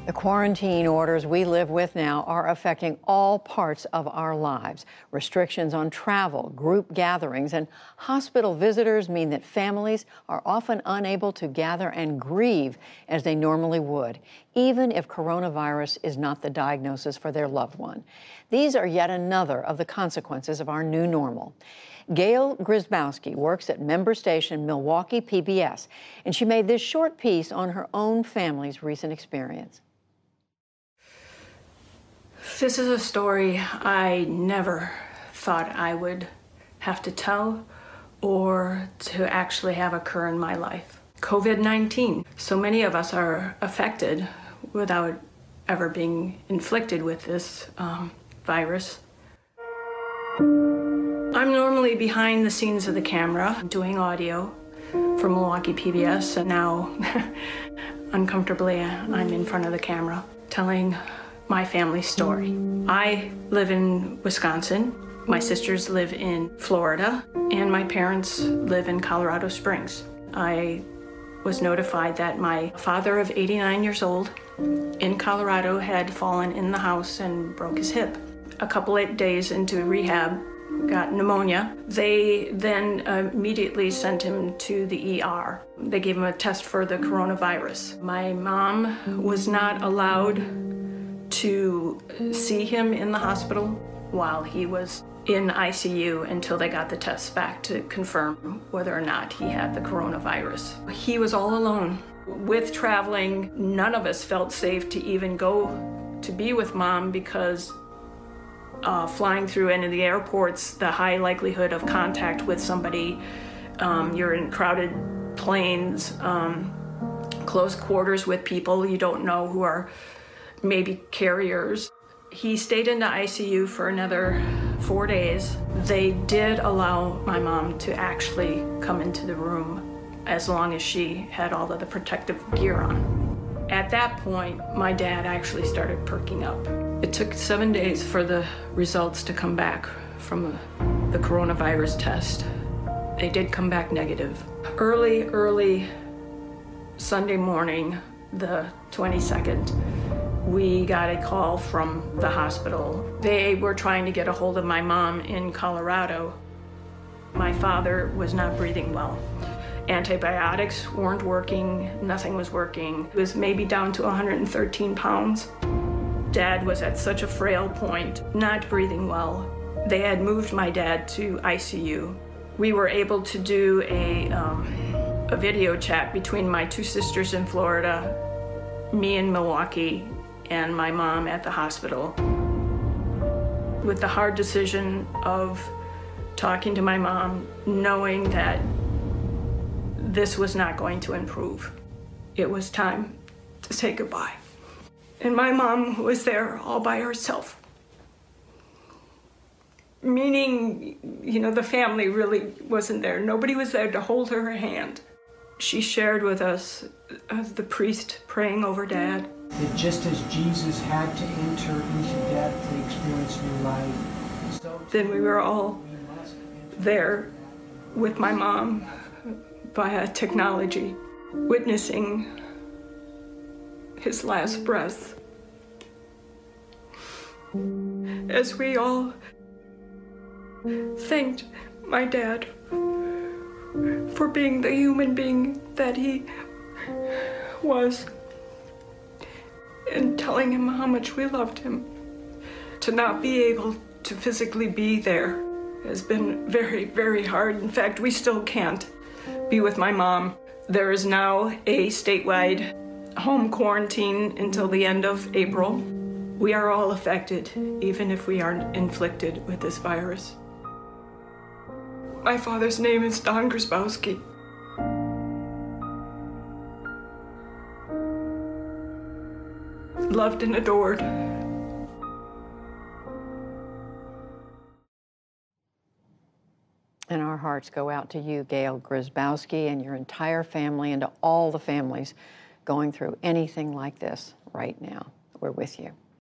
The quarantine orders we live with now are affecting all parts of our lives. Restrictions on travel, group gatherings, and hospital visitors mean that families are often unable to gather and grieve as they normally would, even if coronavirus is not the diagnosis for their loved one. These are yet another of the consequences of our new normal. Gail Grzybowski works at member station Milwaukee PBS, and she made this short piece on her own family's recent experience. This is a story I never thought I would have to tell or to actually have occur in my life. COVID-19. So many of us are affected without ever being inflicted with this virus. I'm normally behind the scenes of the camera doing audio for Milwaukee PBS, and now uncomfortably I'm in front of the camera telling my family's story. I live in Wisconsin, my sisters live in Florida, and my parents live in Colorado Springs. I was notified that my father of 89 years old in Colorado had fallen in the house and broke his hip. A couple of days into rehab, got pneumonia. They then immediately sent him to the ER. They gave him a test for the coronavirus. My mom was not allowed to see him in the hospital while he was in ICU until they got the tests back to confirm whether or not he had the coronavirus. He was all alone. With traveling, none of us felt safe to even go to be with Mom because flying through any of the airports, the high likelihood of contact with somebody, you're in crowded planes, close quarters with people you don't know who are maybe carriers. He stayed in the ICU for another 4 days. They did allow my mom to actually come into the room as long as she had all of the protective gear on. At that point, my dad actually started perking up. It took 7 days for the results to come back from the coronavirus test. They did come back negative. Early Sunday morning, the 22nd, we got a call from the hospital. They were trying to get a hold of my mom in Colorado. My father was not breathing well. Antibiotics weren't working, nothing was working. He was maybe down to 113 pounds. Dad was at such a frail point, not breathing well. They had moved my dad to ICU. We were able to do a video chat between my two sisters in Florida, me in Milwaukee, and my mom at the hospital. With the hard decision of talking to my mom, knowing that this was not going to improve. It was time to say goodbye. And my mom was there all by herself. Meaning, the family really wasn't there. Nobody was there to hold her hand. She shared with us the priest praying over Dad. That just as Jesus had to enter into death to experience new life, so then we were all there with my mom via technology, witnessing his last breath. As we all thanked my dad for being the human being that he was, and telling him how much we loved him. To not be able to physically be there has been very, very hard. In fact, we still can't be with my mom. There is now a statewide home quarantine until the end of April. We are all affected, even if we aren't inflicted with this virus. My father's name is Don Grzybowski. Loved and adored. And our hearts go out to you, Gail Grzybowski, and your entire family, and to all the families going through anything like this right now. We're with you.